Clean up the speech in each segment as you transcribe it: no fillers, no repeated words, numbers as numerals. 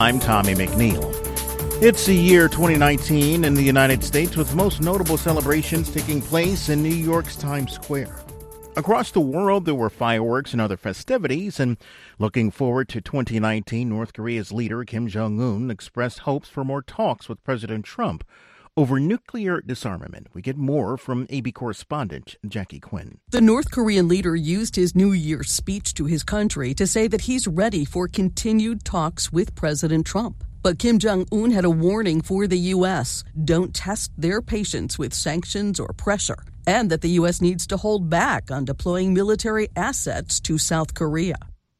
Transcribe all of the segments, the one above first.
I'm Tommy McNeil. It's the year 2019 in the United States, with most notable celebrations taking place in New York's Times Square. Across the world, there were fireworks and other festivities, and looking forward to 2019, North Korea's leader Kim Jong-un expressed hopes for more talks with President Trump over nuclear disarmament. We get more from AB correspondent Jackie Quinn. The North Korean leader used his New Year's speech to his country to say that he's ready for continued talks with President Trump. But Kim Jong-un had a warning for the U.S. Don't test their patience with sanctions or pressure, and that the U.S. needs to hold back on deploying military assets to South Korea.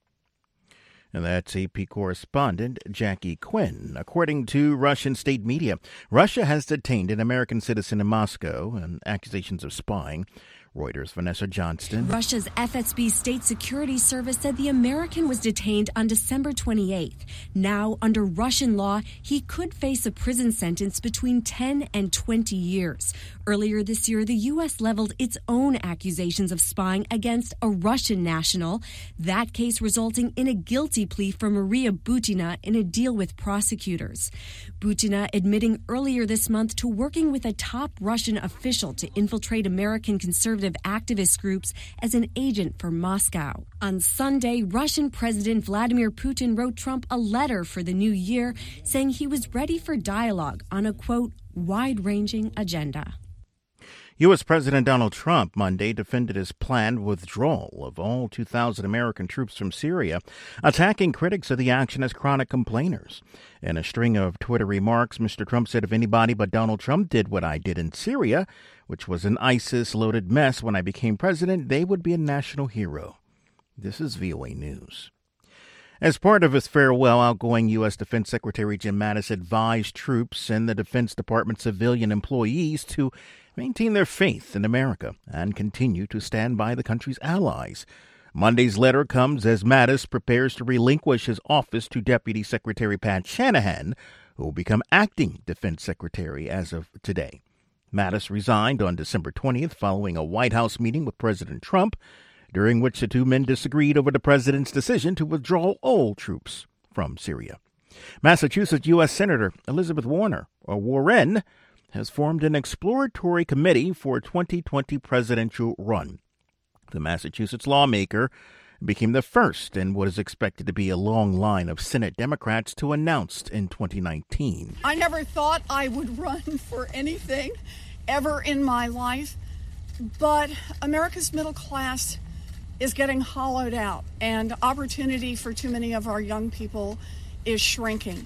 And that's AP correspondent Jackie Quinn. According to Russian state media, Russia has detained an American citizen in Moscow on accusations of spying. Reuters' Vanessa Johnston. Russia's FSB State Security Service said the American was detained on December 28th. Now, under Russian law, he could face a prison sentence between 10 and 20 years. Earlier this year, the U.S. leveled its own accusations of spying against a Russian national. That case resulting in a guilty plea for Maria Butina in a deal with prosecutors. Butina admitting earlier this month to working with a top Russian official to infiltrate American conservative activist groups as an agent for Moscow. On Sunday, Russian President Vladimir Putin wrote Trump a letter for the new year saying he was ready for dialogue on a, quote, wide-ranging agenda. U.S. President Donald Trump Monday defended his planned withdrawal of all 2,000 American troops from Syria, attacking critics of the action as chronic complainers. In a string of Twitter remarks, Mr. Trump said, if anybody but Donald Trump did what I did in Syria, which was an ISIS-loaded mess when I became president, they would be a national hero. This is VOA News. As part of his farewell, outgoing U.S. Defense Secretary Jim Mattis advised troops and the Defense Department civilian employees to maintain their faith in America and continue to stand by the country's allies. Monday's letter comes as Mattis prepares to relinquish his office to Deputy Secretary Pat Shanahan, who will become acting Defense Secretary as of today. Mattis resigned on December 20th following a White House meeting with President Trump, during which the two men disagreed over the president's decision to withdraw all troops from Syria. Massachusetts U.S. Senator Elizabeth Warren, has formed an exploratory committee for a 2020 presidential run. The Massachusetts lawmaker became the first in what is expected to be a long line of Senate Democrats to announce in 2019. I never thought I would run for anything ever in my life, but America's middle class is getting hollowed out, and opportunity for too many of our young people is shrinking.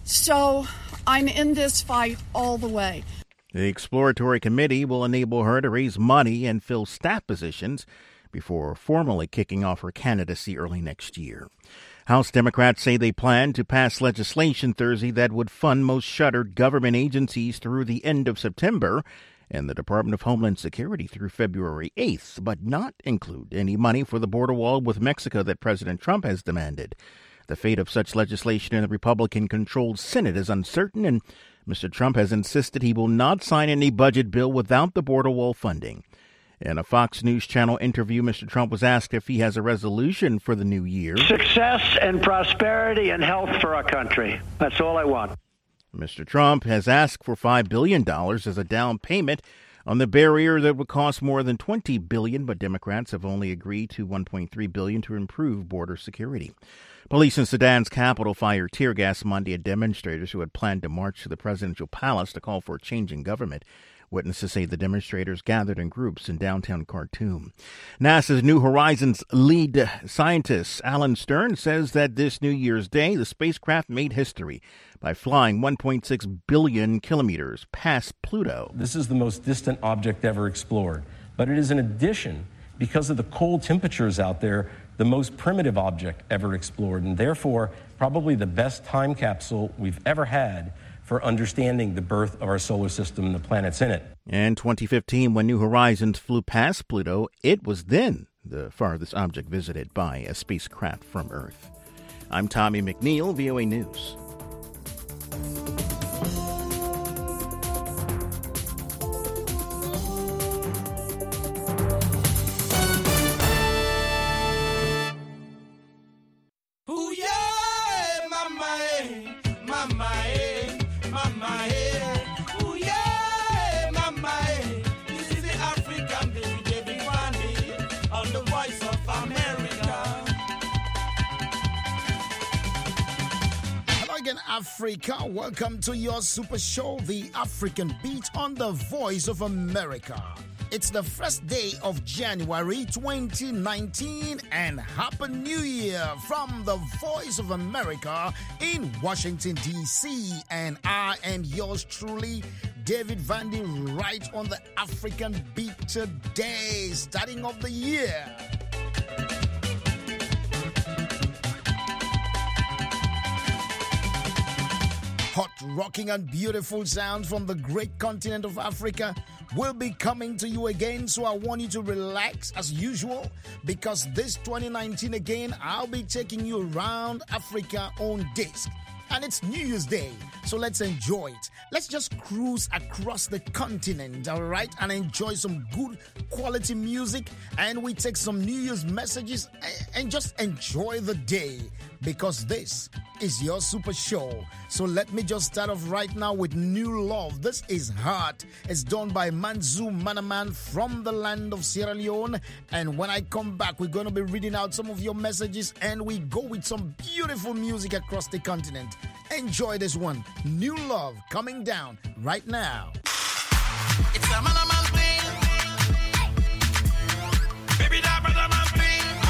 So I'm in this fight all the way. The exploratory committee will enable her to raise money and fill staff positions before formally kicking off her candidacy early next year. House Democrats say they plan to pass legislation Thursday that would fund most shuttered government agencies through the end of September and the Department of Homeland Security through February 8th, but not include any money for the border wall with Mexico that President Trump has demanded. The fate of such legislation in the Republican-controlled Senate is uncertain, and Mr. Trump has insisted he will not sign any budget bill without the border wall funding. In a Fox News Channel interview, Mr. Trump was asked if he has a resolution for the new year. Success and prosperity and health for our country. That's all I want. Mr. Trump has asked for $5 billion as a down payment on the barrier that would cost more than $20 billion, but Democrats have only agreed to $1.3 billion to improve border security. Police in Sudan's capital fired tear gas Monday at demonstrators who had planned to march to the presidential palace to call for a change in government. Witnesses say the demonstrators gathered in groups in downtown Khartoum. NASA's New Horizons lead scientist Alan Stern says that this New Year's Day, the spacecraft made history by flying 1.6 billion kilometers past Pluto. This is the most distant object ever explored, but it is in addition, because of the cold temperatures out there, the most primitive object ever explored, and therefore probably the best time capsule we've ever had for understanding the birth of our solar system and the planets in it. In 2015, when New Horizons flew past Pluto, it was then the farthest object visited by a spacecraft from Earth. I'm Tommy McNeil, VOA News. Ooh, yeah, my man. in Africa. Welcome to your super show, The African Beat on the Voice of America. It's the first day of January 2019 and Happy New Year from the Voice of America in Washington, D.C. And I am yours truly, David Vandy, right on the African Beat today, starting off the year. Hot, rocking and beautiful sounds from the great continent of Africa will be coming to you again, so I want you to relax as usual, because this 2019 again, I'll be taking you around Africa on disc. And it's New Year's Day, so let's enjoy it. Let's just cruise across the continent, all right, and enjoy some good quality music, and we take some New Year's messages and just enjoy the day, because this is your super show. So let me just start off right now with New Love. This is Heart. It's done by Manzu Manaman from the land of Sierra Leone. And when I come back, we're going to be reading out some of your messages, and we go with some beautiful music across the continent. Enjoy this one. New Love coming down right now. It's a Manaman thing. Baby, that brother man thing.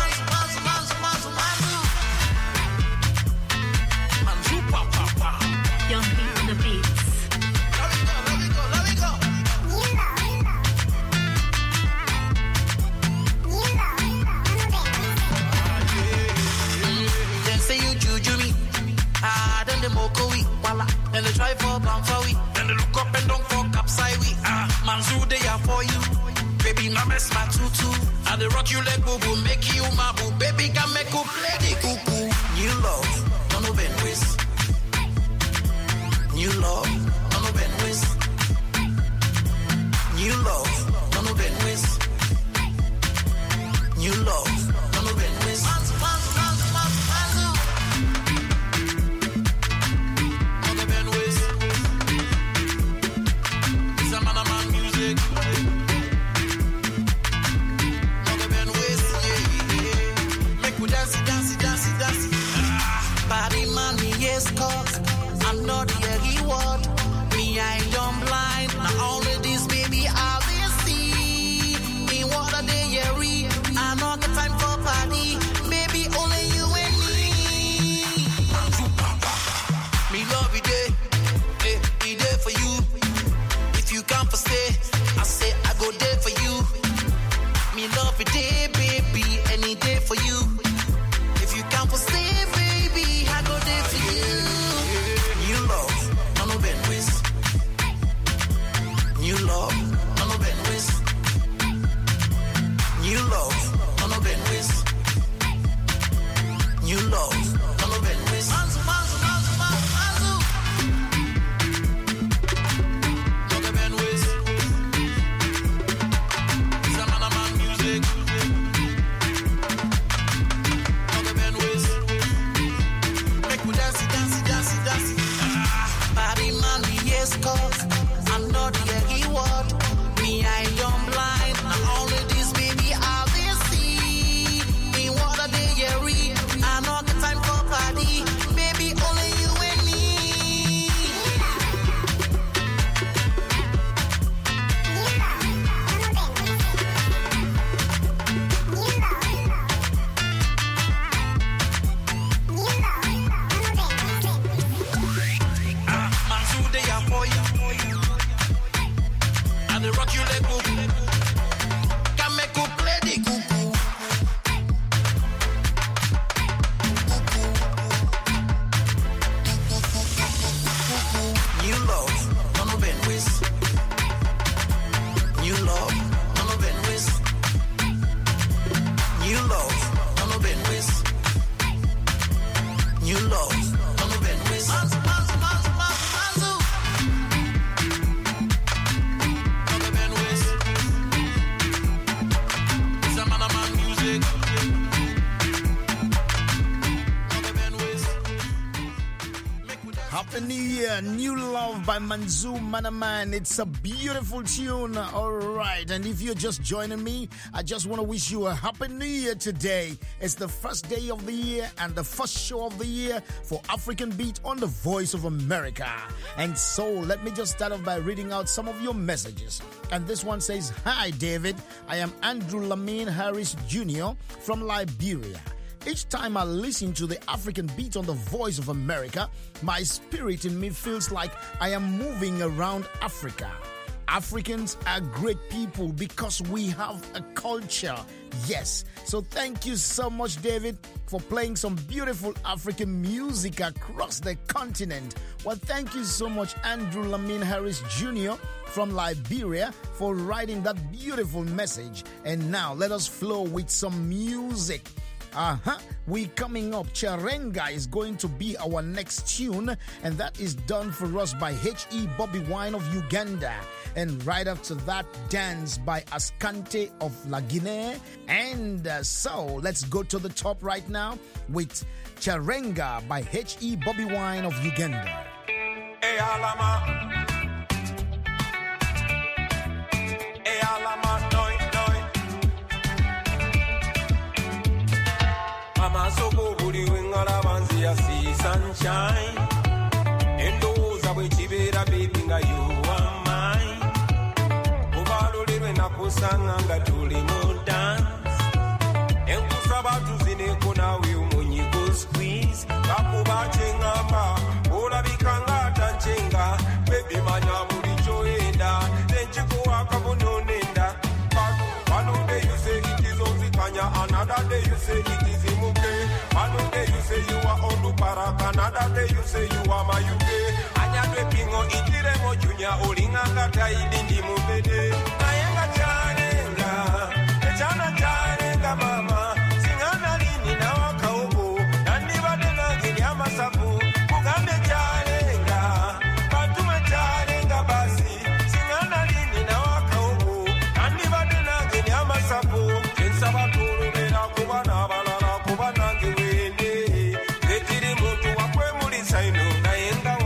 Young beat on the beats. Let me go. Then say you juju me. Then the moko we. Voila. Then they try for for we. Then they look up and don't fuck upside we. Manzu they are for you. Baby, na mess my tutu. And they rock you like boo boo. Make you my boo. Baby, can make you play the cuckoo. New love. Don't open with. New love, no ben with. New love, no ben with. New love, no ben with. No ben with. It's a man music. No ben with. Yeah. Make we dance. Body man, me yes, cause I'm not here, he want me, I don't blind. Now only this baby, I will see. Me what a day, yeah, I know the time for party. Baby, only you and me. Me love you day, be there for you. If you come for stay, I say I go there for you. Me love you day, baby, any day for you. If you come for stay, baby, I go there for you. New love, no ben with. New love, no ben with. New love, no ben with. New love, no ben with. Happy New Year, New Love by Manzoor Manaman. It's a beautiful tune. All right. And if you're just joining me, I just want to wish you a Happy New Year today. It's the first day of the year and the first show of the year for African Beat on the Voice of America. And so let me just start off by reading out some of your messages. And this one says, "Hi, David. I am Andrew Lamine Harris Jr. from Liberia. Each time I listen to the African Beat on the Voice of America, my spirit in me feels like I am moving around Africa. Africans are great people because we have a culture. Yes. So thank you so much, David, for playing some beautiful African music across the continent. Well, thank you so much, Andrew Lamine Harris Jr. from Liberia, for writing that beautiful message. And now let us flow with some music. We coming up. Charenga is going to be our next tune, and that is done for us by H.E. Bobby Wine of Uganda. And right after that, Dance by Ascante of La Guinea. And so let's go to the top right now with Charenga by H.E. Bobby Wine of Uganda. Hey, Alama. Hey, Alama. Mama soko buli wengala banzi ya see sunshine. Endowooza bwe kibeera baby nga you are mine. Obalolirwe nakusanga nga tuli mu dance. Enkusaba tuzineko nawe omunyigo squeeze. Kakuba kyengamba olabika nga atanchenga. Baby manya buli kyoyenda. Nenkikuwa akabononenda. One day you say it is Onzikanya, another day you say it is Imuke. One day you say you are Oluparaka, another day you say you are Mayuke. Anyadwe pingo itiremo junior, olinganga taidindi mubede. Nayenga charenga, echana charenga mama. Singana lini na wakaobo, nani badena ginyama sabu. Kugambe charenga, patume charenga basi. Singana lini na wakaobo, nani badena ginyama sabu. Kensaba kulubera kubana balala kubana ngewende. Getiri muntu wakwe mulisa ino, nayenga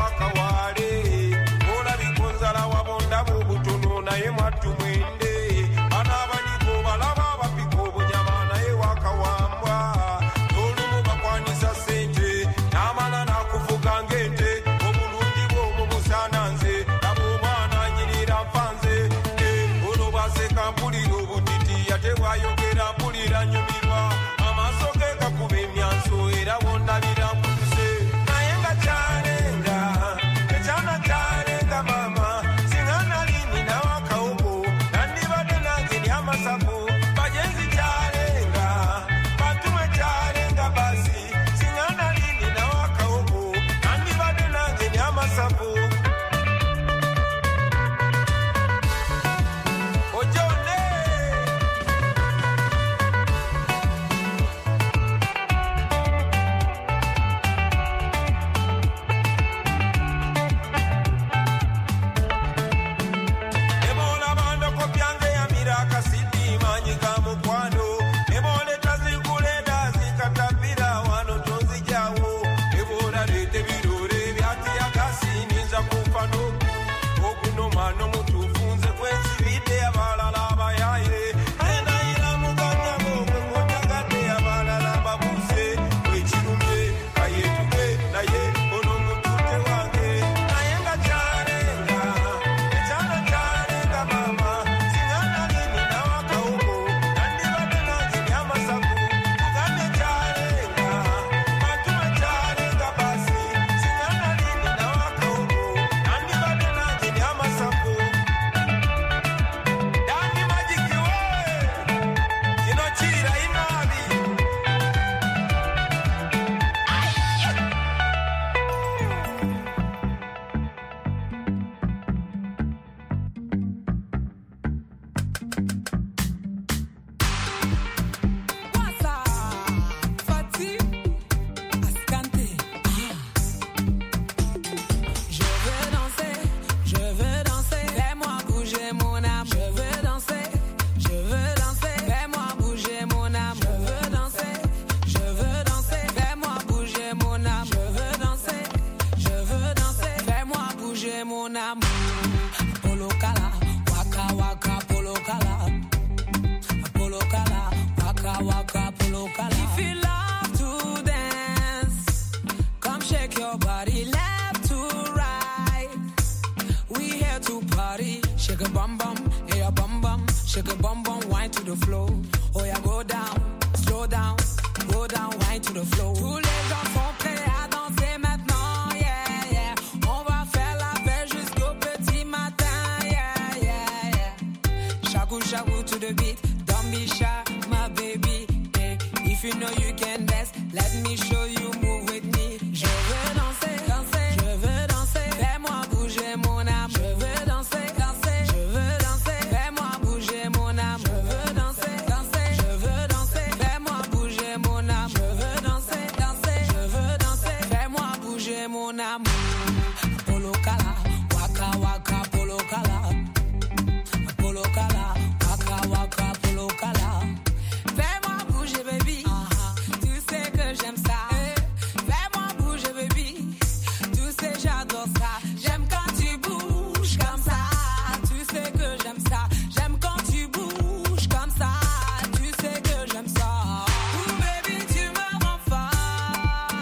bouger mon amour. Apollo Kala, waka waka Apollo Kala. Apollo Kala, waka waka Apollo Kala. If you love to dance, come shake your body left to right. We here to party, shake a bum bum, hey a bum bum, shake a bum bum, wine to the floor. Oh yeah, go down, slow down, wine to the floor. Tous les gens sont prêts à danser maintenant, yeah yeah. On va faire la fête jusqu'au petit matin, yeah yeah yeah. Shaku shaku to the beat, don't be shy, my baby. Hey, if you know you can dance, let me show you, move with me. Je veux danser, danser, je veux danser. Fais-moi bouger mon âme. Je veux danser, danser, je veux danser. Fais-moi bouger mon âme. Je veux danser, danser, je veux danser. Fais-moi bouger mon âme. Je veux danser, danser, je veux danser. Fais-moi bouger mon amour. Apollo Kala, waka waka Apollo Kala. Apollo Kala, waka waka Apollo Kala. Fais-moi bouger baby, tu sais que j'aime ça. Fais-moi bouger baby, tu sais j'adore ça. J'aime quand tu bouges comme ça, tu sais que j'aime ça. J'aime quand tu bouges comme ça, tu sais que j'aime ça. Ooh baby tu me rends folle,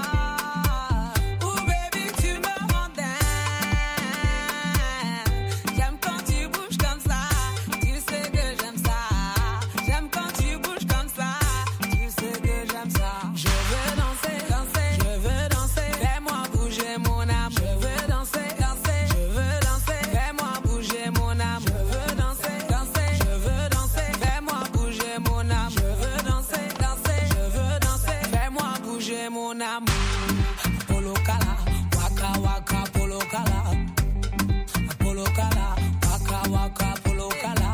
ooh baby tu me rends dingue. J'aime quand tu bouges comme ça, tu sais que j'aime ça. J'aime quand tu bouges comme ça, tu sais que j'aime ça. Je veux danser, danser, je veux danser. Fais-moi bouger mon âme. Je veux danser, danser, je veux danser. Fais-moi bouger mon âme. Je veux danser, danser, je veux danser. Fais-moi bouger mon âme. Je veux danser, danser, je veux danser. Fais-moi bouger mon amour. Apollo Kala, waka waka Apollo Kala. Apollo Kala, waka waka Apollo Kala.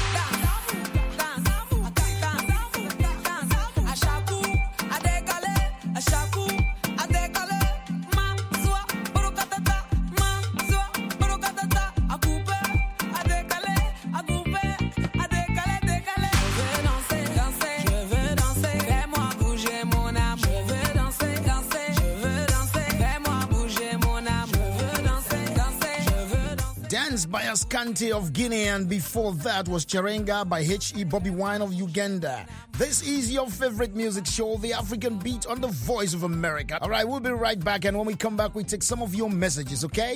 À chaque coup, à décaler, à chaque coup, à décaler. Ma soie, borokatata, ma soie, borokatata. À couper, à décaler, à couper, à décaler, décaler. Je veux danser, danser, je veux danser. Fais-moi bouger mon âme. Je veux danser, danser, je veux danser. Fais-moi bouger mon âme. Je veux danser, danser, je veux danser. Dance by Asante of Guinea, and before that was Charenga by H.E. Bobby Wine of Uganda. This is your favorite music show, The African Beat, on the Voice of America. All right, we'll be right back, and when we come back, we take some of your messages, okay?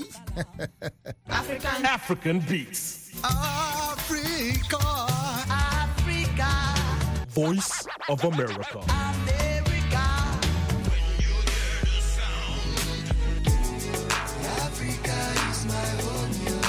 African Beats. Africa, Africa, Voice of America. America. Africa is my home.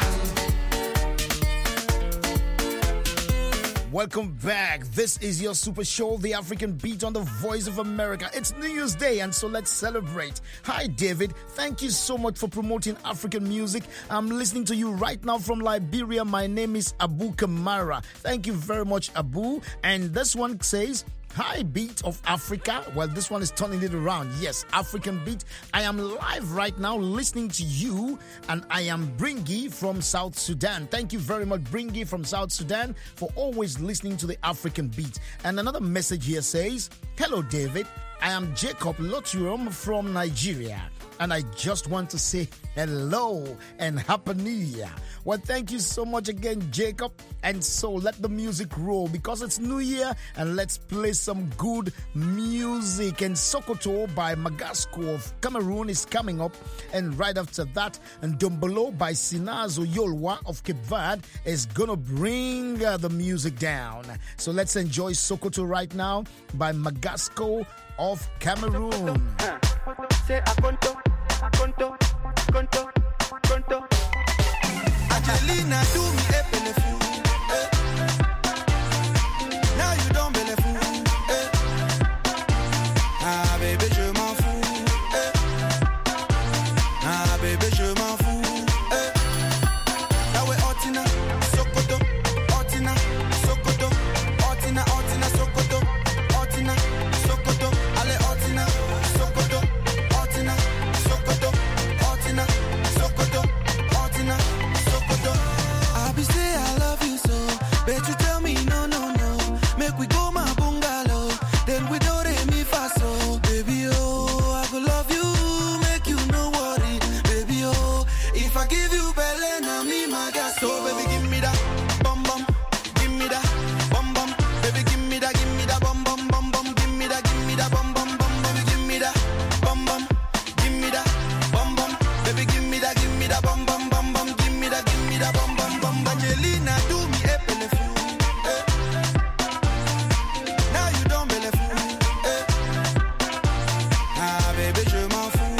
Welcome back. This is your super show, The African Beat, on the Voice of America. It's New Year's Day, and so let's celebrate. Hi, David. Thank you so much for promoting African music. I'm listening to you right now from Liberia. My name is Abu Kamara. Thank you very much, Abu. And this one says, hi, Beat of Africa. Well, this one is turning it around. Yes, African Beat. I am live right now listening to you, and I am Bringy from South Sudan. Thank you very much, Bringy from South Sudan, for always listening to the African Beat. And another message here says, hello, David. I am Jacob Loturum from Nigeria, and I just want to say hello and Happy New Year. Well, thank you so much again, Jacob. And so let the music roll because it's New Year, and let's play some good music. And Sokoto by Magasco of Cameroon is coming up. And right after that, and Dombolo by Sinazo Yolwa of Cape Verde is going to bring the music down. So let's enjoy Sokoto right now by Magasco of Cameroon. Say Akonto, Akonto, Akonto, Akonto. Angelina do me a belefu. Now you don't belefu. Ah baby je m'en fous. Ah baby je m'en fous. Now we Otina, Sokoto, Otina, Sokoto, Otina, Otina, Sokoto, Otina, Sokoto, Ale Otina, Sokoto, Otina, Sokoto, Otina, Sokoto, Otina, Sokoto. If I give you belly, now me my gas. So baby, give me that bum bum, give me that bum bum. Baby, give me that bum bum bum bum. Give me that bum bum bum. Baby, give me that bum bum, give me that bum bum. Baby, give me that bum bum bum bum. Give me that bum bum bum. Angelina, do me a pelefou. Now you don't belefou. Ah bébé, je m'en fous.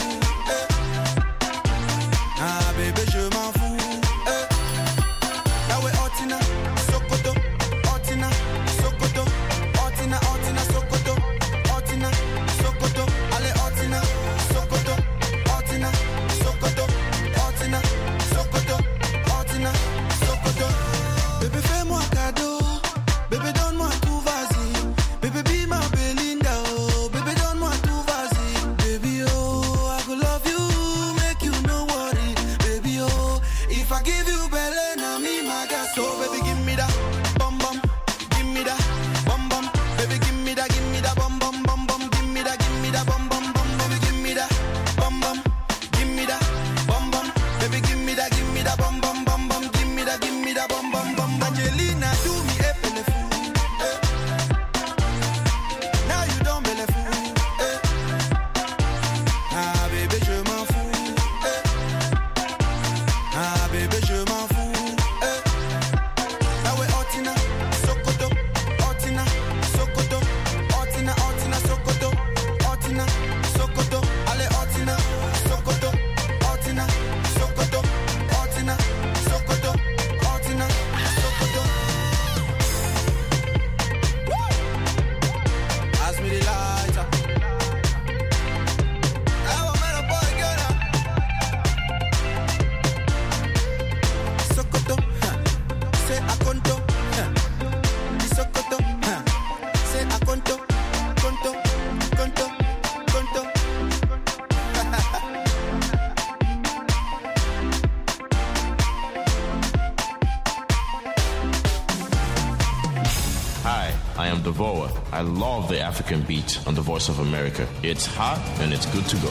Ah bébé, je m'en fous. Now we're Otina, Sokoto, Otina, Sokoto, Otina, Otina, Sokoto, Otina, Sokoto, allez Otina, Sokoto, Otina, Sokoto, Otina, Sokoto, Otina, Sokoto. Bébé, fais-moi cadeau, bébé, donne-moi tout, vas-y. Bébé, be my Belinda, oh, bébé, donne-moi tout, vas-y. Baby, oh, I could love you, make you no worry. Baby, oh, if I give you belly, now me my gas. So baby, give me that bum bum, give me that bum bum. Baby, give me that bum bum bum bum. Give me that bum bum bum. Baby, give me that bum bum, give me that bum bum. Baby, give me that bum bum bum bum. Give me that bum bum bum. Angelina, do me a pelefou. Now you don't belefou. Ah bébé, je m'en fous. Ah bébé, je m'en fous. Now we're Otina, Sokoto, Otina, Sokoto, Otina, Otina, Sokoto, Otina, Sokoto, allez Otina, Sokoto, Otina, Sokoto, Otina, Sokoto, Otina, Sokoto. Pass me the lighter. I want me a boy girl. Sokoto, say akonto, di Sokoto, say akonto, konto, konto, konto. Hi, I am Devoa. I love the African beat on the Voice of America. It's hot and it's good to go.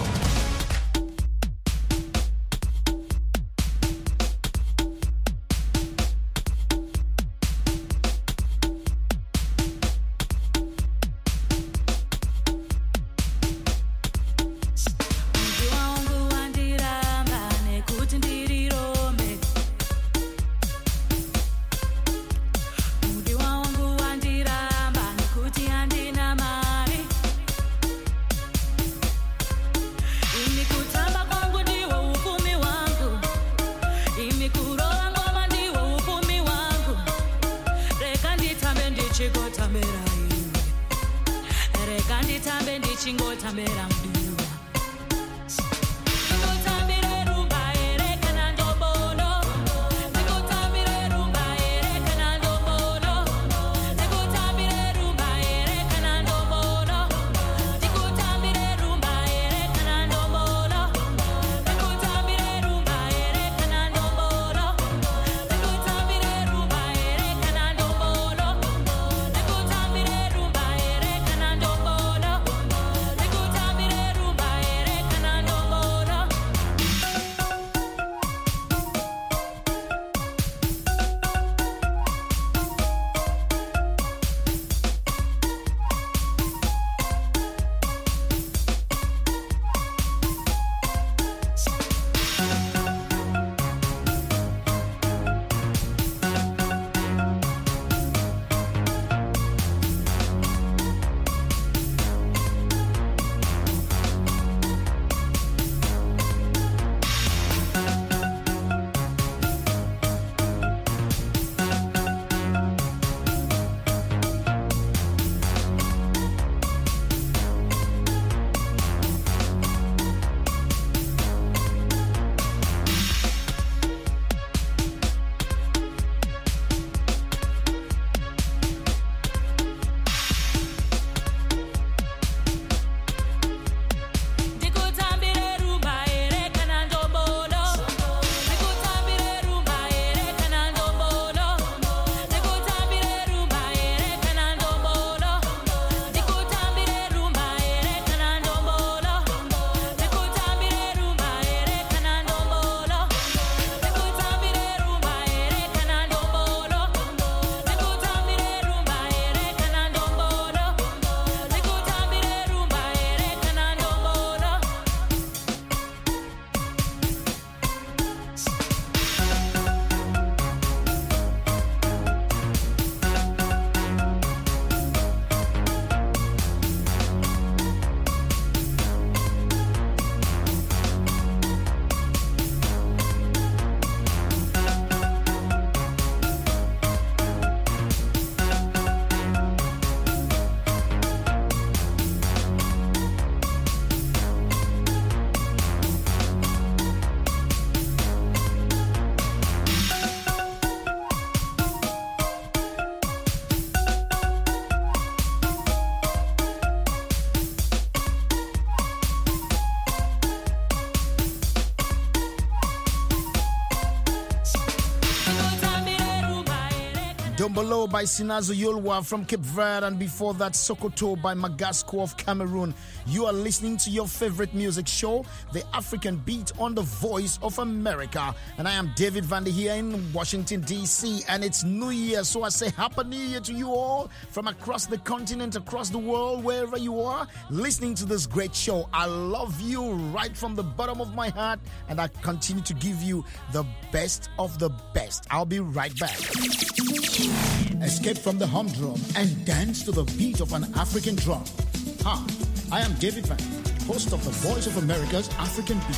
Dombolo by Sinazo Yolwa from Cape Verde, and before that, Sokoto by Magasco of Cameroon. You are listening to your favorite music show, The African Beat, on the Voice of America. And I am David Vander here in Washington, D.C., and it's New Year, so I say Happy New Year to you all from across the continent, across the world, wherever you are, listening to this great show. I love you right from the bottom of my heart, and I continue to give you the best of the best. I'll be right back. Escape from the humdrum and dance to the beat of an African drum. Hi, I am David Van, host of the Voice of America's African Beat.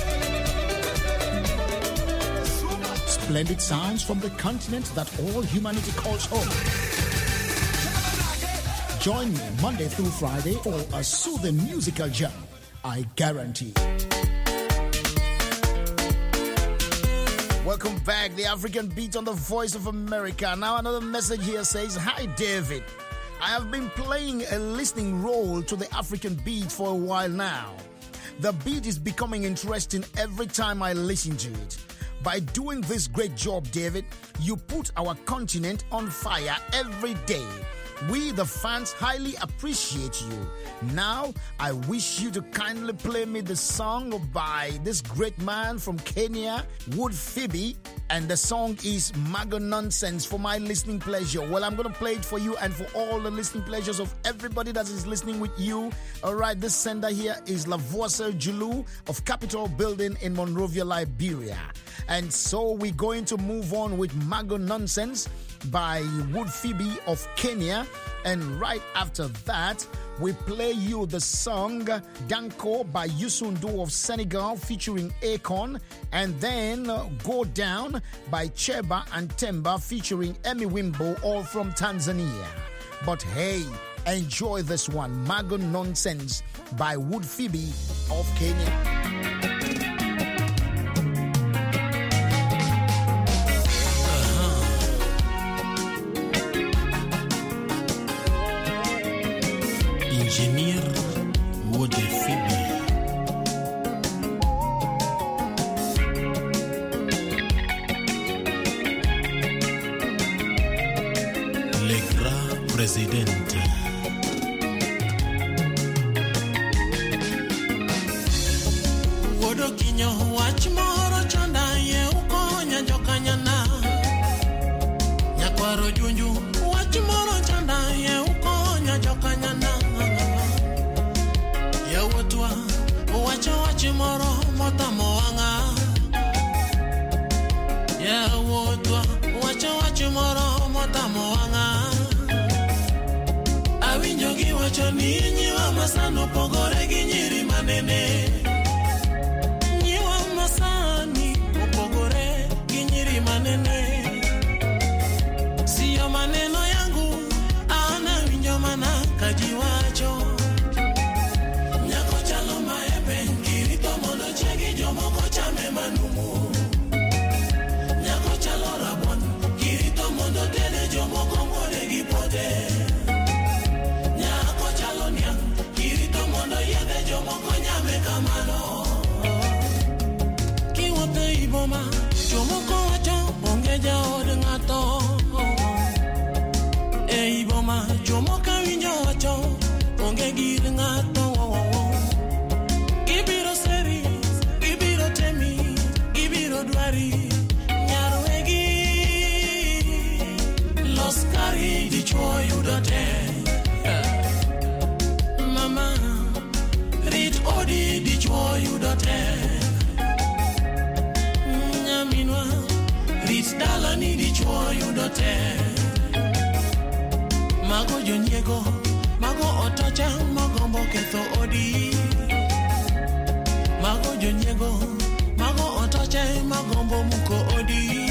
Splendid sounds from the continent that all humanity calls home. Join me Monday through Friday for a soothing musical jam, I guarantee. Welcome back, the African Beat on the Voice of America. Now another message here says, Hi David, I have been playing a listening role to the African Beat for a while now. The beat is becoming interesting every time I listen to it. By doing this great job, David, you put our continent on fire every day. We, the fans, highly appreciate you. Now, I wish you to kindly play me the song by this great man from Kenya, Wood Phoebe, and the song is Mago Nonsense for my listening pleasure. Well, I'm going to play it for you and for all the listening pleasures of everybody that is listening with you. All right, this sender here is Lavoisa Julu of Capitol Building in Monrovia, Liberia. And so we're going to move on with Mago Nonsense by Wood Phoebe of Kenya, and right after that we play you the song Danko by Youssou of Senegal featuring Akon, and then Go Down by Cheba and Temba featuring Emi Wimbo, all from Tanzania. But hey, enjoy this one, Mago Nonsense by Wood Phoebe of Kenya. Engineer Wood Phoebe. Le grand presidente. Wodo kinyo wach moro chanda ye ukonya jokanyana. Nyakwaro junju wach moro chanda ye ukonya jokanyana. Wachimoro motamoanga ya wotwa wachimoro motamoanga awinjo gi wacho ni nyiwa masano pogore gi nyiri manene nyiwa masani pogore gi nyiri manene siyo maneno yangu ana winjo mana kajiwacho manumu nyako chalo rabon kirito mondo tene jomo komode gipote nyako chalo nyang kirito mondo yede jomo konyame kamano kiwote iboma jomo kowacho onge jaod ngato e iboma jomo kawinjo wacho onge gir ngato ibiro seri Dwari nyarwegi los kari di chuo yudote mama rit odi di chuo yudote nyaminwa rit dalani di chuo yudote mago jonyego mago otocha magombo ketho odi mago jonyego mago otoche magombo muko odi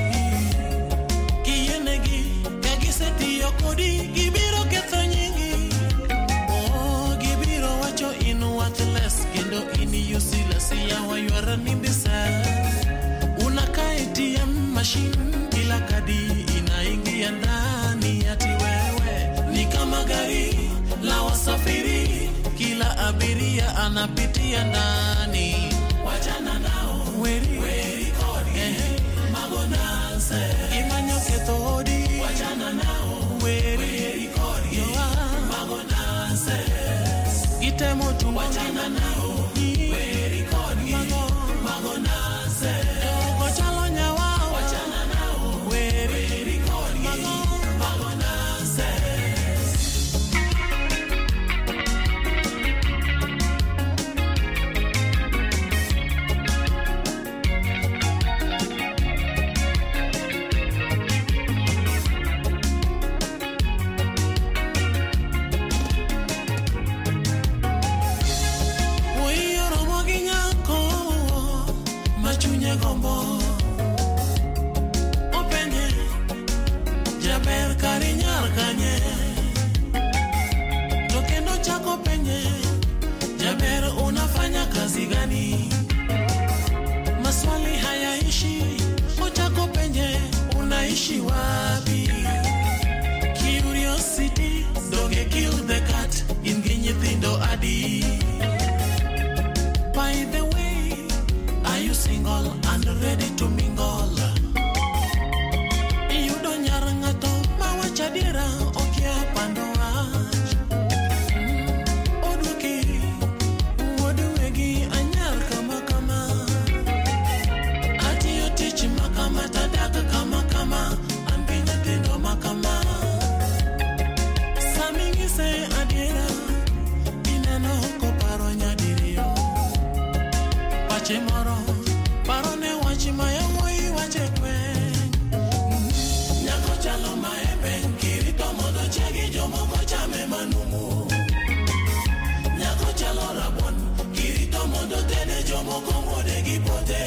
kiyenegi kagisetiyo kodi gibiro ketho nyingi oh gibiro wacho in worthless kendo in useless yawa yuara nimbisa unakaa ATM machine kila kadi inaingia ndani ati wewe ni kama gari la wasafiri kila abiria anapitia ndani wachana nao weri kodi mago nase imanyo ketho odi gombo openye jaber karinyar kanye tokendo chako penye jaber unafanya kazi gani maswali hayaishi ochako penye unaishi wapi curiosity doge kill the cat ingi nyithindo adi. By the way, are you single and ready to mingle? You don't yarangato mawacha dira okia pandoa. Oduki woduwegi anyar kama kama. Ati yo teach makama tadaka kama kama ambinya tendo makama. Samingi se adira inano ko paronya dirio. Pache moro parone wachi maya moi wache kwe. Nyako chalo maebe kirito modo chegi jomo ko chame manumu. Nyako chalo rabon kirito modo tene jomo ko ngode gipote.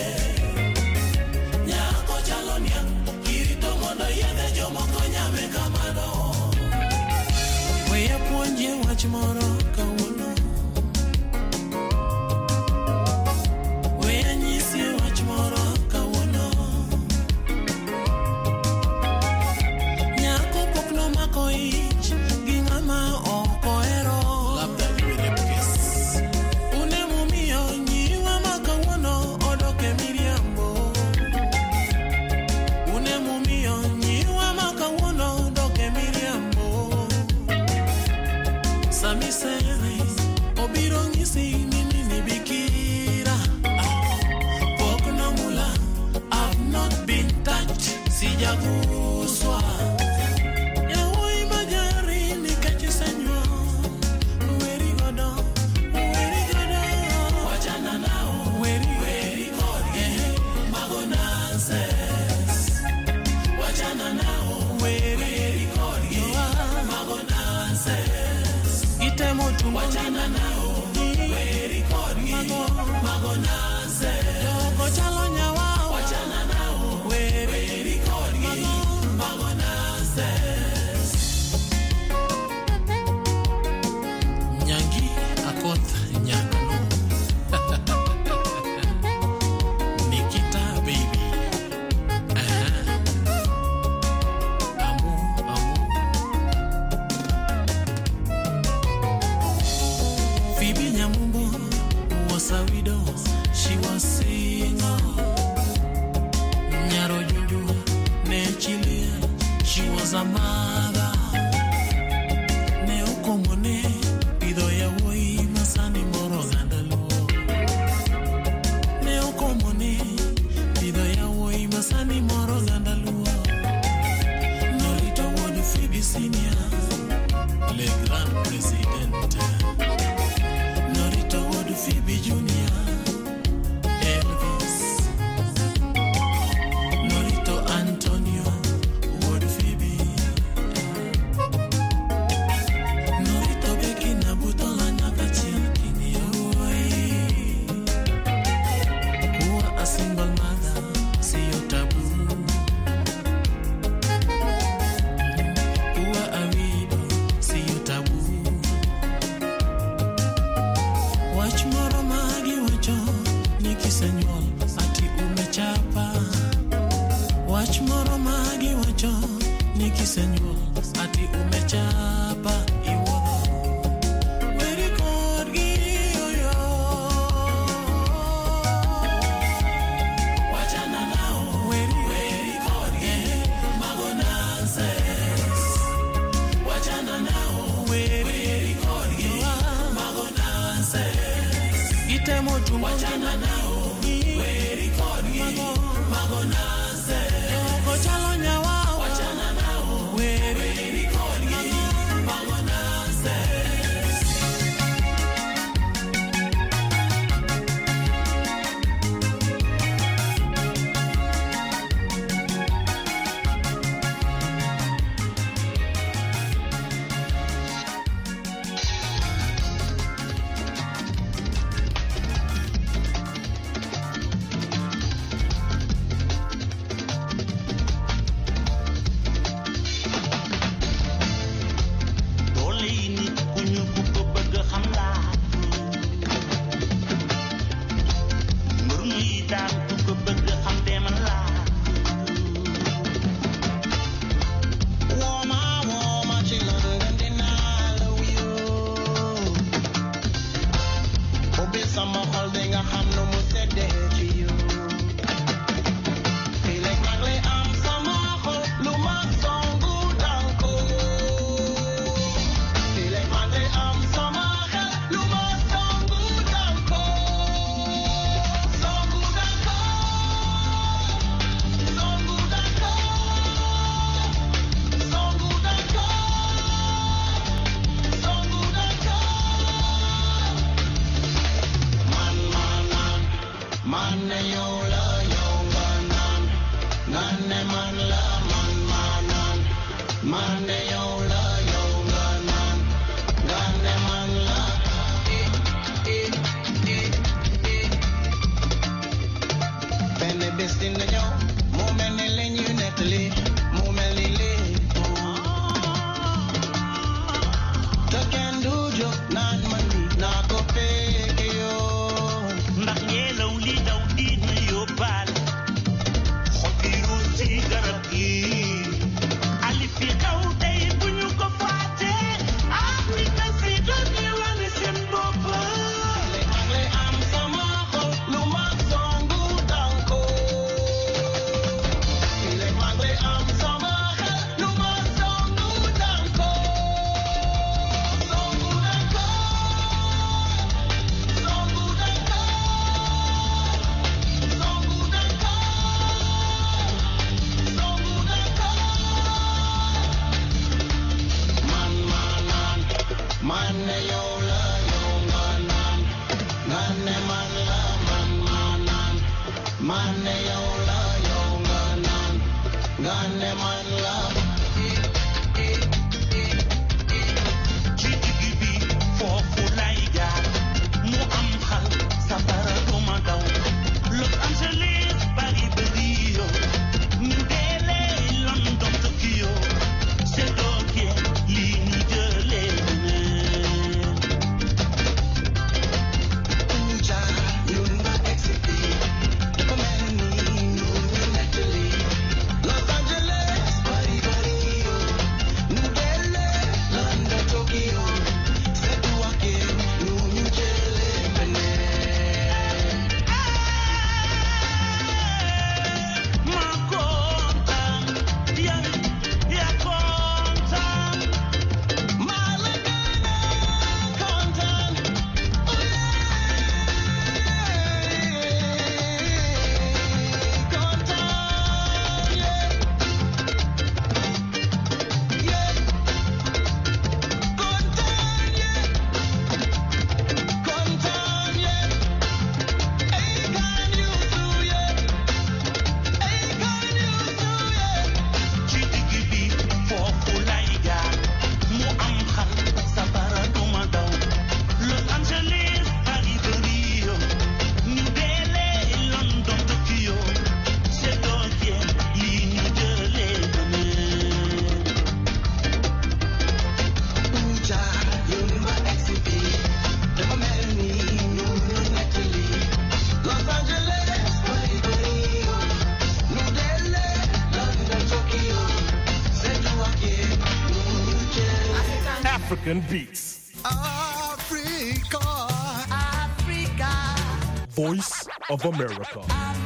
Nyako chalo niang kirito modo yede jomo ko nyame kamano. Weye puonje wach moro kawuono. Weye nyisi wach moro kawuono. Nyako pok nomako ich gi ng'ama ok ohero. Une momiyo nyiwa ma kawuono odoke miriambo. Une momiyo nyiwa ma kawuono odoke miriambo. Sami sere obiro nyisi nini ni bikira. Pok no mula I've not been touched sijaguswa. Yawoi majari ni kachisenyo. Weri godo wachana nao. Weri godo mago nonsense. Wachana nao. Weri godo mago nonsense. Itemo tu wachana nao. Weri godo mago nonsense. Yoko chalo nyawa wachana nao. Weri godo mago nonsense. Nyangi akoth nyakano. Nikita baby. Amu. Phoebe Nyamumbo was a widow. She was single. Nyaro Juju Nechilia. She was a mother. Neokomone pido ya woi masani moro gandaluo. Neokomone pido ya woi masani moro gandaluo. Norito wodu Phoebe Senior, le grand president. Norito wodu Phoebe Junior, Elvis. Norito Antonio wodu Phoebe. Norito Becky na butola nyakachi kini yoi. Kuwa a single mother siyo tabu. Kuwa a African beats. Africa. Voice of America.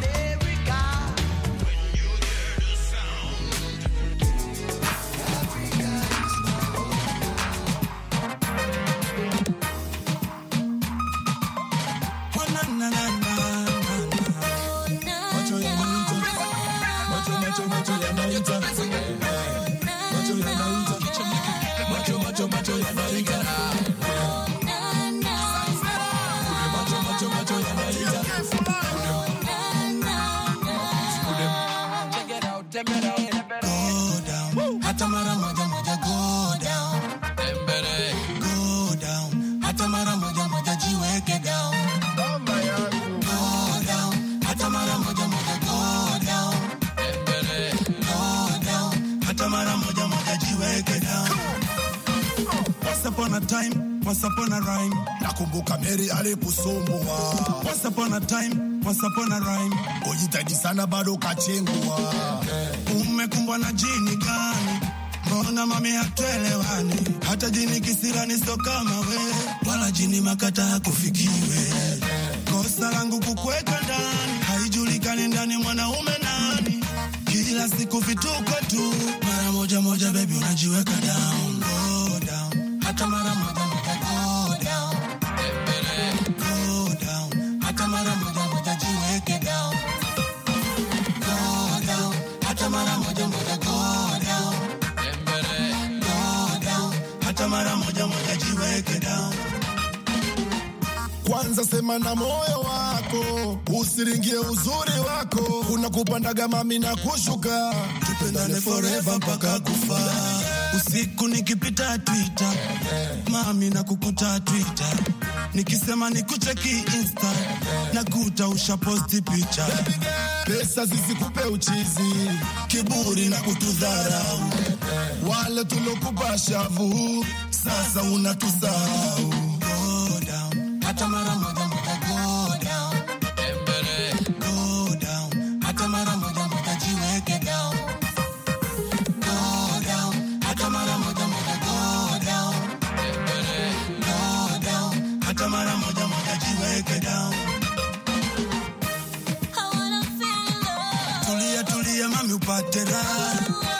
Once upon a rhyme, nakumbuka Mary aliposumbua. Once upon a time, once upon a rhyme, ujitahidi sana bado kachengua. Umekumbwa na jini gani? Mbona mami hatuelewani? Hata jini kisirani sio kama we, wala jini makata hakufikiwe. Kosa langu kukuweka ndani, haijulikani ndani mwanaume nani. Kila siku vituko tu, mara moja moja baby unajiweka down, go down. Hata mara moja kwanza sema na moyo wako, usiringie uzuri wako. Kuna kupandaga mami na kushuka, tupendane forever mpaka kufa. Usiku nikipita Twitter, mami na kukuta Twitter. Nikisema nikucheki Insta, nakuta ushaposti picha. Pesa zisikupe uchizi, kiburi na kutudharau. Wale tulokupa shavu, sasa unatusahau. Go down, hata mara moja moja go down. Go down, hata mara moja moja jiweke down. Go down, hata mara moja moja go down. Go down, hata mara moja moja jiweke down. Tulia mami upate raha.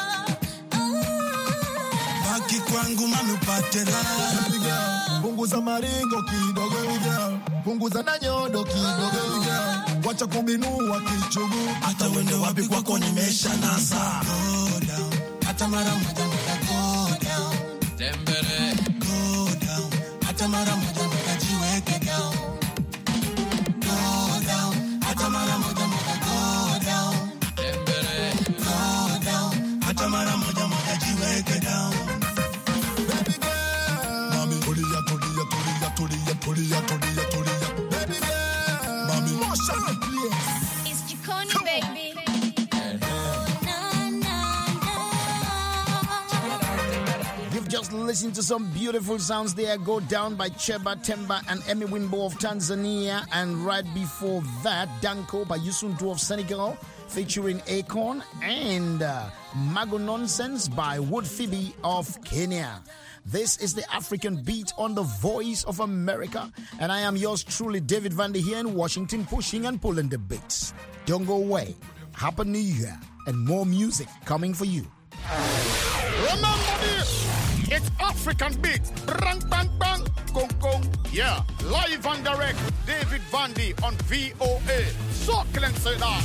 Baki kwangu mami upate raha. Punguza maringo kidogo girl. Punguza na nyodo kidogo girl. Wacha kubinua kichugu. Hata wende wapi kwako nimesha nasa. Go down, hata mara moja moja go down. Tembele. Go down, hata mara moja moja jiweke down. Go down, hata mara moja moja go down. Tembele. Go down, hata mara moja moja jiweke down. Baby girl, mami tulia tulia tulia tulia tulia tulia tulia. Baby girl, mami motion please. It's Chiconi baby. You've just listened to some beautiful sounds there. Go Down by Cheba Temba and Emmy Winbo of Tanzania. And right before that, Danko by Yusundu of Senegal featuring Akon. And Mago Nonsense by Wood Phoebe of Kenya. This is the African Beat on the Voice of America. And I am yours truly, David Vandy here in Washington, pushing and pulling the beats. Don't go away. Happy New Year and more music coming for you. Remember this, it's African Beat. Bang, bang, bang, gong, gong. Yeah, live and direct, David Vandy on VOA. So can say that.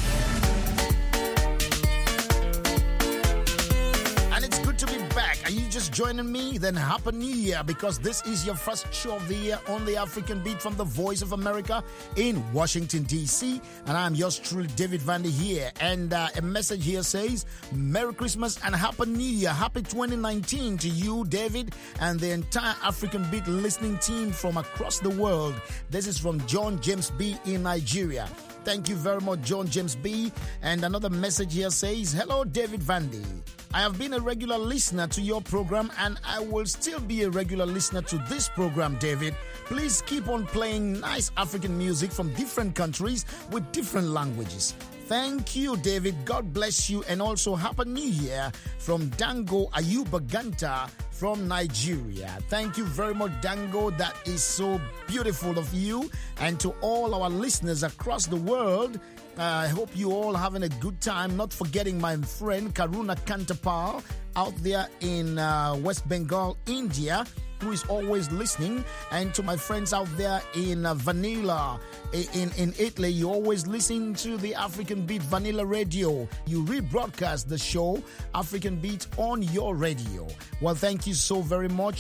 And it's good to be back. Are you just joining me? Then Happy New Year, because this is your first show of the year on the African Beat from the Voice of America in Washington, D.C. And I'm yours truly, David Vandy here. And a message here says, Merry Christmas and Happy New Year. Happy 2019 to you, David, and the entire African Beat listening team from across the world. This is from John James B. in Nigeria. Thank you very much, John James B. And another message here says, Hello, David Vandy. I have been a regular listener to your program and I will still be a regular listener to this program, David. Please keep on playing nice African music from different countries with different languages. Thank you, David. God bless you. And also Happy New Year from Dango Ayuba Ganta from Nigeria. Thank you very much, Dango. That is so beautiful of you. And to all our listeners across the world, I hope you all having a good time. Not forgetting my friend Karuna Kantapal out there in West Bengal, India, who is always listening. And to my friends out there in Vanilla, in Italy, you always listen to the African Beat Vanilla Radio. You rebroadcast the show African Beat on your radio. Well, thank you so very much.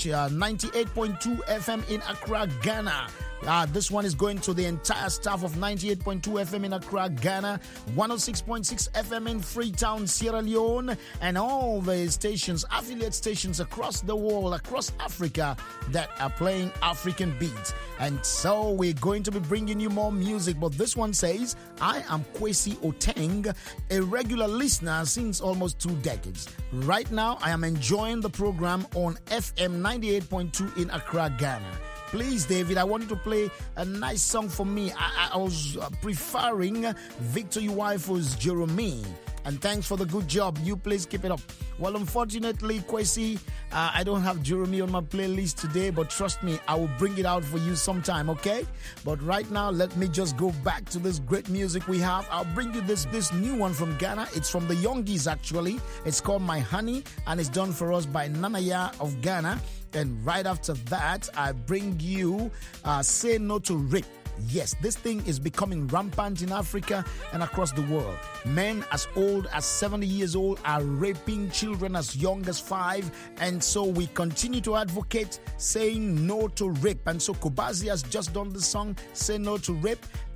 98.2 FM in Accra, Ghana. This one is going to the entire staff of 98.2 FM in Accra, Ghana, 106.6 FM in Freetown, Sierra Leone, and all the stations, affiliate stations across the world, across Africa, that are playing African beats. And so we're going to be bringing you more music. But this one says, I am Kwesi Oteng, a regular listener since almost 2 decades. Right now, I am enjoying the program on FM 98.2 in Accra, Ghana. Please, David, I want you to play a nice song for me. I was preferring Victor Uwaifu's Jeremy. And thanks for the good job. You please keep it up. Well, unfortunately, Kwesi, I don't have Jeremy on my playlist today, but trust me, I will bring it out for you sometime, okay? But right now, let me just go back to this great music we have. I'll bring you this new one from Ghana. It's from the Youngis, actually. It's called My Honey, and it's done for us by Nanaya of Ghana. And right after that, I bring you Say No to Rape. Yes, this thing is becoming rampant in Africa and across the world. Men as old as 70 years old are raping children as young as 5. And so we continue to advocate saying no to rape. And so Kobazi has just done the song, Say No to Rape.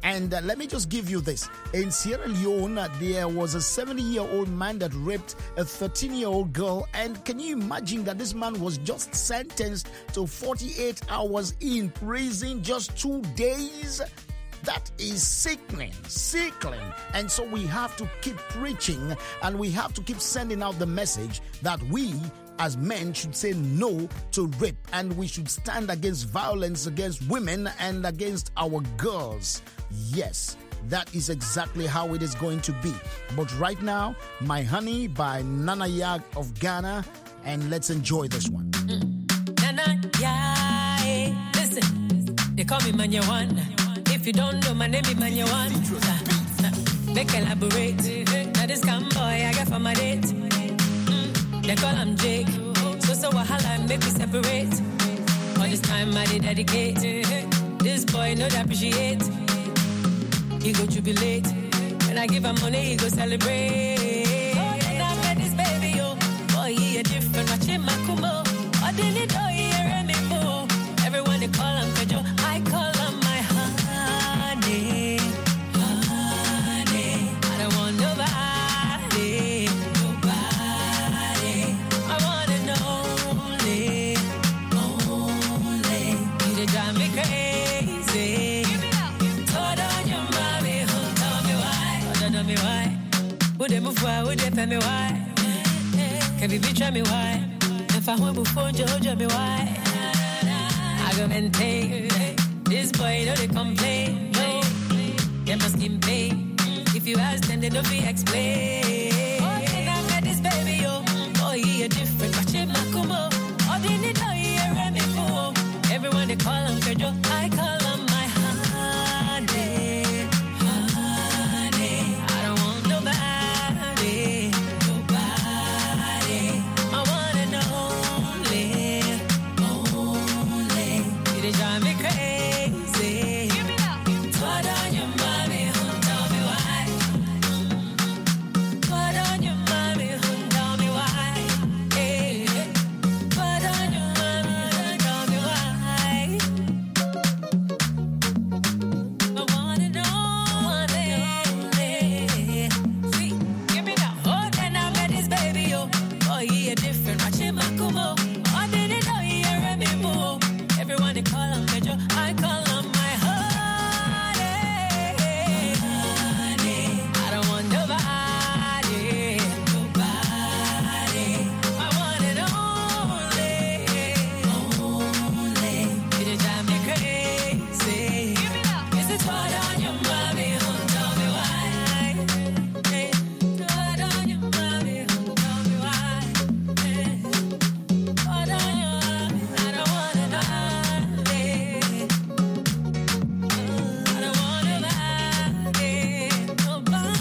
And let me just give you this. In Sierra Leone, there was a 70-year-old man that raped a 13-year-old girl. And can you imagine that this man was just sentenced to 48 hours in prison, just 2 days? That is sickening. And so we have to keep preaching and we have to keep sending out the message that we as men should say no to rape, and we should stand against violence against women and against our girls. Yes, that is exactly how it is going to be. But right now, My Honey by Nana Yag of Ghana, and let's enjoy this one. Nana Yag, listen, they call me Manya One. If you don't know, my name is Manya One. They collaborate. Now this scam boy I got for my date. They call him Jake. So wahala make me separate. All this time I did dedicate. This boy know that appreciate. He go jubilate. When I give him money, he go celebrate. Oh, and I met this baby, yo. Boy, he a different. Watch him, Makumo. I didn't know he a me more. Everyone they call him Kajo. I call him my honey. Honey. I don't want nobody. Nobody. I want it only. Only. You they drive me crazy. Give it up. Told on your mommy. Tell me why. Tell me why. Would they move why? Would they tell me why? Can we be try me why? If I want before Jojo me why? I go maintain. This boy know they complain. No, they must give pay. If you ask them, they don't be explain. Oh, then I met this baby, yo. Oh, he a different. Watch him, Makumo. Oh, they need know he a remy fool. Everyone they call him Jojo. I call him my honey. Honey. I don't want nobody. Nobody. I want it only. Only. You they drive me crazy. Give me up. What on your mommy? Tell me why. What on your mommy? Tell me why. Hey. What on your mommy? Tell me why. I want it only. See, give me that. Oh, then I met this baby, yo. Oh, he a different. Watch him, Makumo. Oh, didn't know he a remy fool. Everyone they call him Major. I call him my honey. Honey. I don't want nobody. Nobody. I want it only. Only. You they drive me crazy. Give it up. Is it what on your mommy? Tell me why. Hey. What on your mommy? Tell me why. Hey. What on your mommy? I don't want it only. I don't want nobody. Nobody.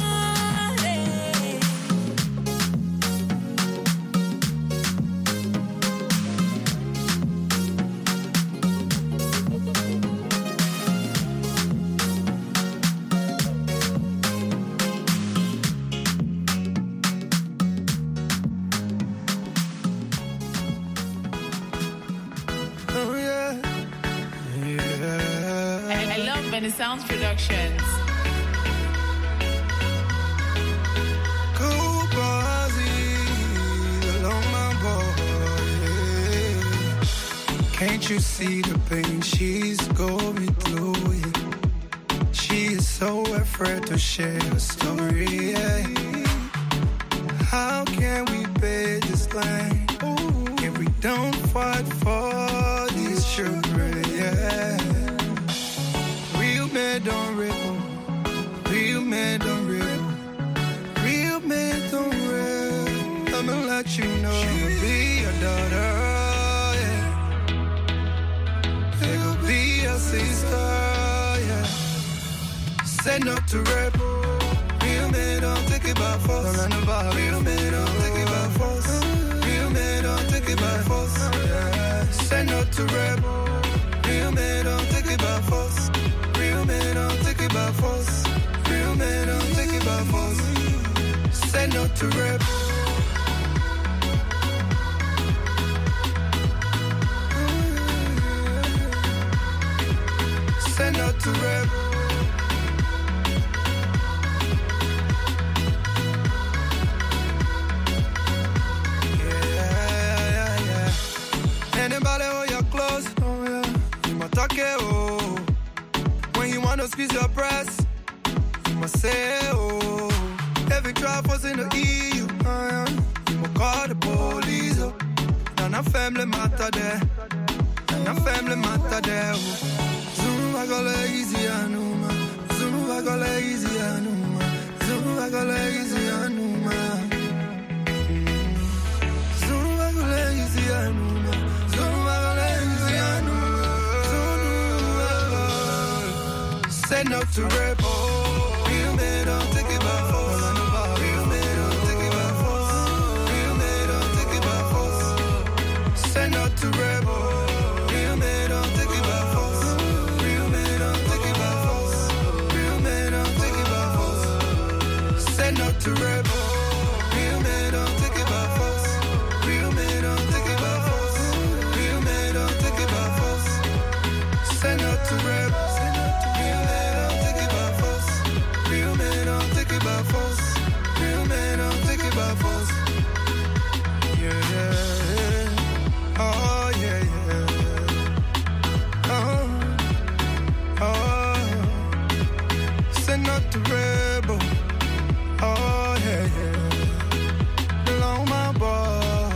Oh yeah, yeah. I love Benny Sounds Productions. Cool Bozzy, along my boy. Yeah. Can't you see the pain she's going through? Yeah. She is so afraid to share her story. Yeah. How can we pay this line if we don't fight for these children? Yeah. Real men don't rebel. Real men don't rebel. Real men don't rebel. I'ma let you know she'll be your daughter. Yeah. They will be your sister. Yeah. Say no to rebel. Real men don't take it by force. Don't let nobody. Real men don't take it by force. Real men don't take it by force. Yeah. Say no to rebel. Real men don't take it by force. Real men don't take it by force. Real men don't take it by force. Say no to rebel. Say no to rebel. squeeze your breast. You must say, oh. Every drop was in the EU. We'll call the police. Oh. And a family matter there. And a family matter there. Zoom, I go like easy, I know, man. Zoom, I go like easy, I know, man. Zoom, I go like easy, I know, man. Zoom, I go like easy, I know, man. Zoom, I go like easy, I know, man. Say no to rape. Real men don't take it by force. Real men don't take it by force. Real men don't take it by force. Say no to rape. Real men don't take it by force. Real men don't take it by force. Real men don't take it by force. Say no to rape. Real men don't take it by force. Real men don't take it by force. Real men don't take it by force. Say no to rape. Real men don't take it by force. Real men don't take it by force. Real men don't take it by force. Yeah, yeah. Oh, yeah, yeah. Oh, oh. Say not to rebel. Oh, yeah, yeah. Along my boy.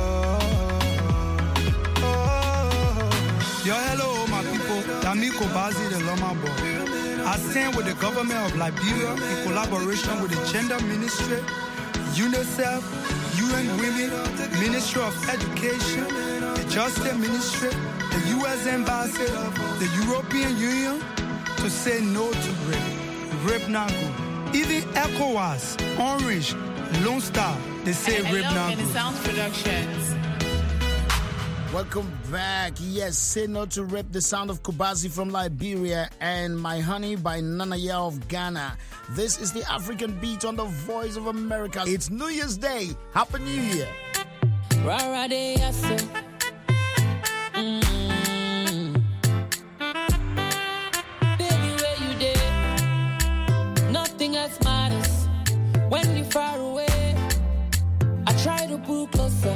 Oh. Yo, hello, my people. D'Amico Bazi, the Loma Boy. I stand with the government of Liberia in collaboration with the Gender Ministry, UNICEF, UN Women, Ministry of Education, the Justice Ministry, the U.S. Embassy, the European Union, to say no to rape. Rape not good. Even ECOWAS, Orange, Lone Star, they say rape not good. Sound Productions. Welcome back. Yes, say no to rape, the sound of Kubazi from Liberia, and My Honey by Nanaya of Ghana. This is the African beat on the Voice of America. It's New Year's Day. Happy New Year. Rara day, I say. Baby, where you there? Nothing else matters when you're far away. I try to pull closer.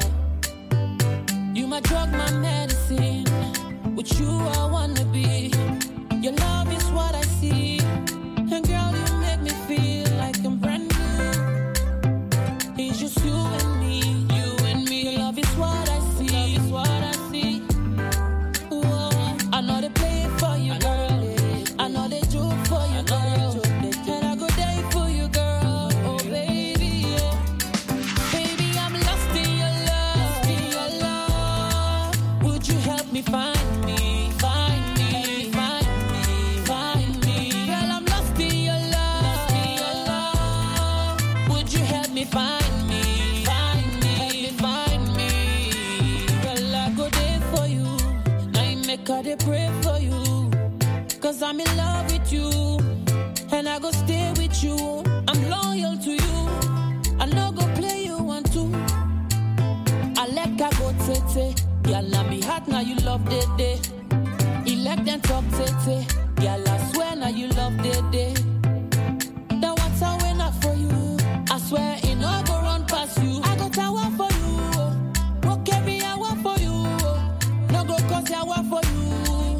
You my drug, my medicine. With you, I wanna be. Your love is what I see. And girl, you make me feel like I'm brand new. It's just you and me, you and me. Your love is what I see. Love is what I see. Whoa. I know they play it for you, girl. I know they do it for you, girl. And I go there for you, girl. Oh, baby, yeah. Baby, I'm lost in your love. In your love. Would you help me find me? Find me, find me, find me. Girl, I'm lost in your love. In your love. Would you help me find me? Find me, find me. Girl, I go there for you. Now you make her they pray for you. Cause I'm in love with you. And I go stay with you. I'm loyal to you. I no go play you one two. I let her go tete. Y'all love me hot now you love day. Elect them talk tete. Y'all I swear now you love day. That what's a winner for you. I swear it no go run past you. I got a one for you. Work every hour for you. No go cause I want for you.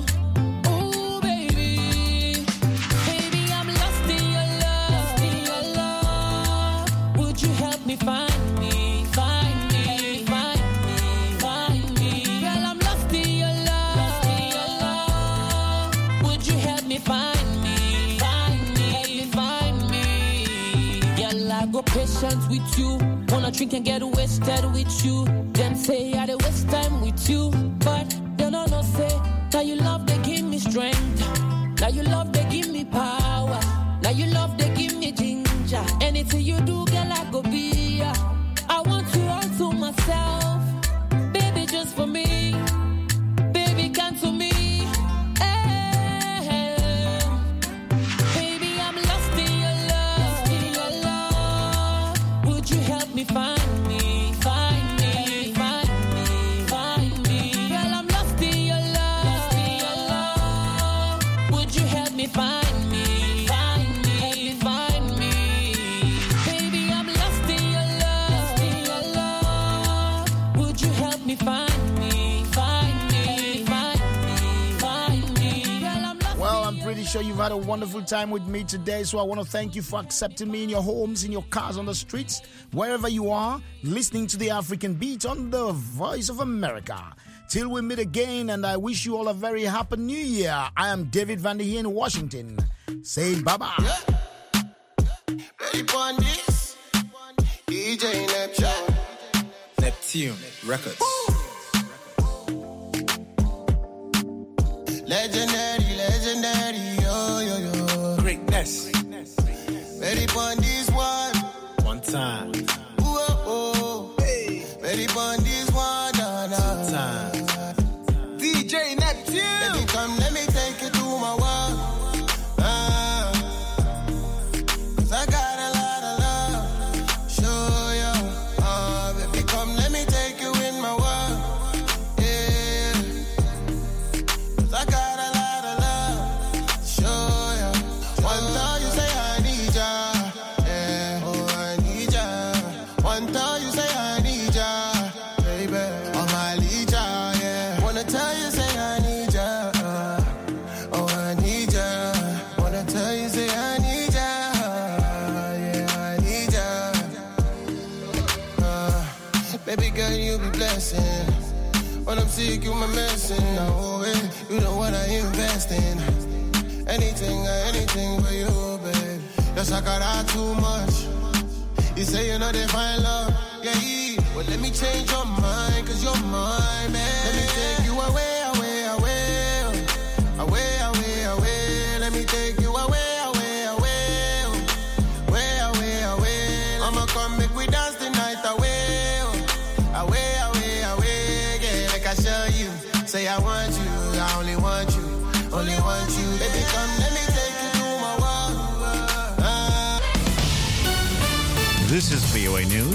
Oh baby. Baby I'm lost in your love. In your love. Would you help me find me? Find me, find me, find me. Girl I'm lost in your love. In your love. Would you help me find me? Find me, find me. Girl I go patient with you. Wanna drink and get wasted with you. Them say I dey waste time with you. But they don't know say now you love they give me strength. Now you love they give me power. Now you love they give me ginger. Anything you do, girl, I go be ya. I want you all to myself. Baby, just for me. Baby, can't to me. Hey. Baby, I'm lost in your love. In your love. Would you help me find me? Find me, find me, find me. Girl, I'm lost in your love. In your love. Would you help me find me? Find me, find me. Baby, I'm lost in your love. In your love. Would you help me find me? Find me, find me, find me. Girl, I'm lost Well, in I'm pretty sure you've had a wonderful time with me today. So I want to thank you for accepting me in your homes, in your cars, on the streets, wherever you are, listening to the African Beat on the Voice of America. Till we meet again, and I wish you all a very happy new year. I am David Van here in Washington. Say bye-bye. Ready for this? DJ Neptune. Neptune Records. Legendary, yo. Greatness. Ready for this one? One time. Ooh. Hey. Ready for this one? Two times. DJ Neptune. Baby, come, let me take you to my world. Cause I got a lot of love. Show you. Baby, come, let me take you in my world. Yeah. Cause I got a lot of love. Show you. One time you say I need ya. Yeah. Oh, I need ya. One time you say I need ya. Baby. Oh, my lead ya. Yeah. Wanna tell you, say I need ya. Oh, I need ya. Wanna tell you, say I need ya. Yeah, I need ya. Baby girl, you be blessing. When I'm sick, you my medicine. Oh, you know what I invest in. Anything for you, babe. Yes, I got out too much. You say you know they find love. Yeah, well, let me change your mind, cause you're mine, man. Let me take you away. Let me take you away. I'ma come make we dance the night away. Yeah, like I show you. Say I want you, I only want you. Baby, come, let me take you to my world. This is VOA News.